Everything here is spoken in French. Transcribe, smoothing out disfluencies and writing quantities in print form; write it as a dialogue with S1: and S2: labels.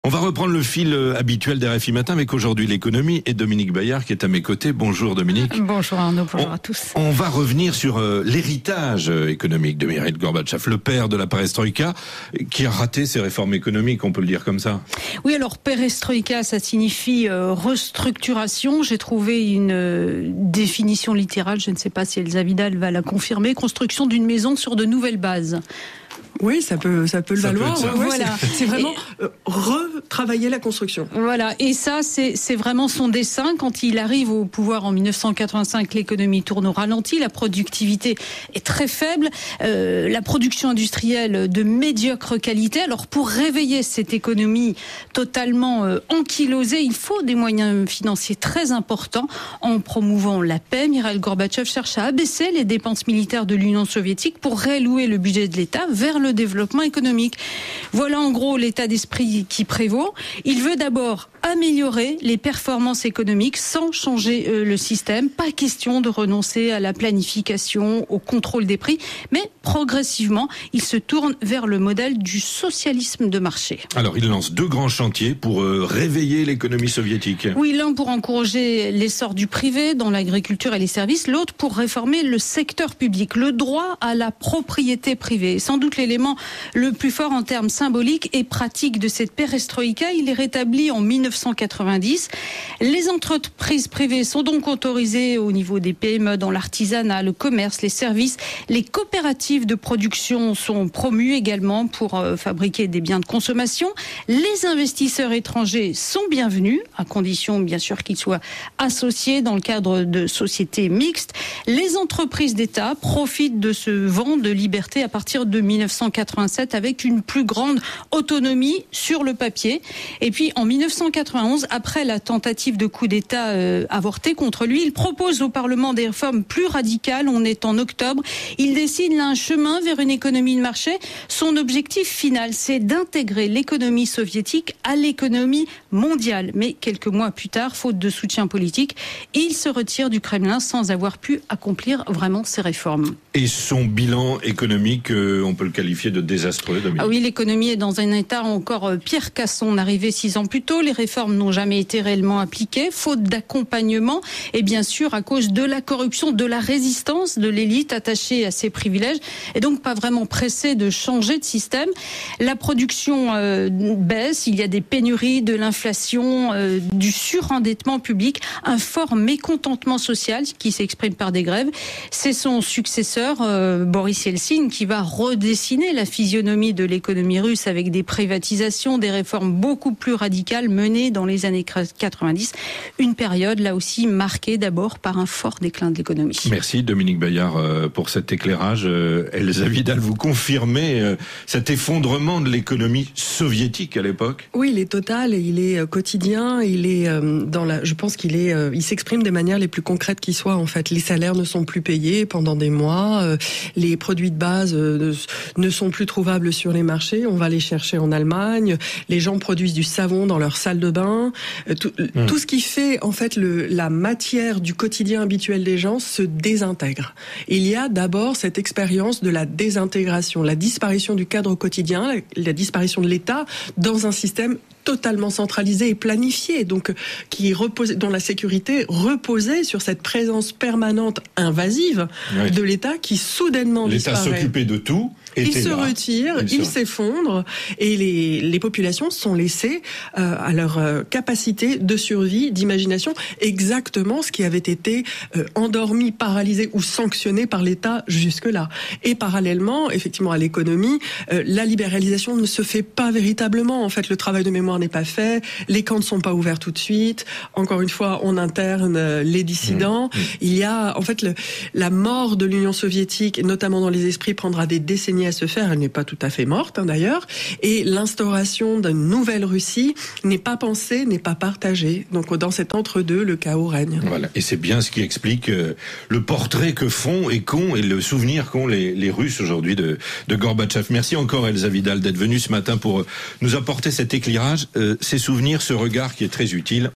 S1: On va reprendre le fil habituel d'RFI Matin avec aujourd'hui l'économie et Dominique Bayard qui est à mes côtés. Bonjour Dominique.
S2: Bonjour Arnaud, bonjour à tous.
S1: On va revenir sur l'héritage économique de Mikhaïl Gorbatchev, le père de la perestroïka, qui a raté ses réformes économiques, on peut le dire comme ça.
S2: Oui, alors perestroïka, ça signifie restructuration. J'ai trouvé une définition littérale, je ne sais pas si Elsa Vidal va la confirmer, construction d'une maison sur de nouvelles bases.
S3: Oui, ça peut le valoir.
S2: Voilà.
S3: C'est vraiment retravailler la construction.
S2: Voilà, et ça, c'est vraiment son dessein. Quand il arrive au pouvoir en 1985, l'économie tourne au ralenti, la productivité est très faible, la production industrielle de médiocre qualité. Alors, pour réveiller cette économie totalement ankylosée, il faut des moyens financiers très importants. En promouvant la paix, Mikhaïl Gorbatchev cherche à abaisser les dépenses militaires de l'Union soviétique pour réallouer le budget de l'État vers le développement économique. Voilà en gros l'état d'esprit qui prévaut. Il veut d'abord améliorer les performances économiques sans changer le système. Pas question de renoncer à la planification, au contrôle des prix, mais progressivement, il se tourne vers le modèle du socialisme de marché.
S1: Alors, il lance deux grands chantiers pour réveiller l'économie soviétique.
S2: Oui, l'un pour encourager l'essor du privé dans l'agriculture et les services, l'autre pour réformer le secteur public, le droit à la propriété privée. Sans doute l'élément le plus fort en termes symboliques et pratiques de cette perestroïka, il est rétabli en 1990. Les entreprises privées sont donc autorisées au niveau des PME dans l'artisanat, le commerce, les services. Les coopératives de production sont promues également pour fabriquer des biens de consommation. Les investisseurs étrangers sont bienvenus, à condition bien sûr qu'ils soient associés dans le cadre de sociétés mixtes. Les entreprises d'État profitent de ce vent de liberté à partir de 1987 avec une plus grande autonomie sur le papier. Et puis en 1991, après la tentative de coup d'État avortée contre lui, il propose au Parlement des réformes plus radicales. On est en octobre. Il dessine là un chemin vers une économie de marché. Son objectif final, c'est d'intégrer l'économie soviétique à l'économie mondiale. Mais quelques mois plus tard, faute de soutien politique, il se retire du Kremlin sans avoir pu accomplir vraiment ses réformes.
S1: Et son bilan économique, on peut le qualifier de désastreux, Dominique.
S2: Ah oui, l'économie est dans un état encore pire qu'à son arrivée 6 ans plus tôt. Les réformes n'ont jamais été réellement appliquées, faute d'accompagnement et bien sûr à cause de la corruption, de la résistance de l'élite attachée à ses privilèges et donc pas vraiment pressée de changer de système. La production baisse, il y a des pénuries, de l'inflation, du surendettement public, un fort mécontentement social qui s'exprime par des grèves. C'est son successeur, Boris Yeltsin, qui va redessiner la physionomie de l'économie russe avec des privatisations, des réformes beaucoup plus radicales menées dans les années 90. Une période, là aussi, marquée d'abord par un fort déclin de l'économie.
S1: Merci Dominique Bayard pour cet éclairage. Elsa Vidal, vous confirmez cet effondrement de l'économie soviétique à l'époque ?
S3: Oui, il est total et il est quotidien. Il est je pense qu'il est, il s'exprime des manières les plus concrètes qui soient. En fait, les salaires ne sont plus payés pendant des mois. Les produits de base ne sont plus trouvables sur les marchés. On va les chercher en Allemagne. Les gens produisent du savon dans leur salle de bain. Tout ce qui fait en fait la matière du quotidien habituel des gens se désintègre. Il y a d'abord cette expérience de la désintégration, la disparition du cadre quotidien, la disparition de l'État dans un système totalement centralisé et planifié, donc dont la sécurité reposait sur cette présence permanente invasive de l'État qui soudainement
S1: disparaît. L'État s'occupait de tout.
S3: Il se retire, il s'effondre et les populations sont laissées à leur capacité de survie, d'imagination, exactement ce qui avait été endormi, paralysé ou sanctionné par l'État jusque-là. Et parallèlement, effectivement, à l'économie, la libéralisation ne se fait pas véritablement. En fait, le travail de mémoire n'est pas fait, les camps ne sont pas ouverts tout de suite. Encore une fois, on interne les dissidents. Il y a, en fait, la mort de l'Union soviétique, notamment dans les esprits, prendra des décennies à se faire. Elle n'est pas tout à fait morte, d'ailleurs. Et l'instauration d'une nouvelle Russie n'est pas pensée, n'est pas partagée. Donc, dans cet entre-deux, le chaos règne.
S1: Voilà. Et c'est bien ce qui explique le portrait que font et qu'ont et le souvenir qu'ont les Russes aujourd'hui de Gorbatchev. Merci encore, Elsa Vidal, d'être venue ce matin pour nous apporter cet éclairage, ces souvenirs, ce regard qui est très utile.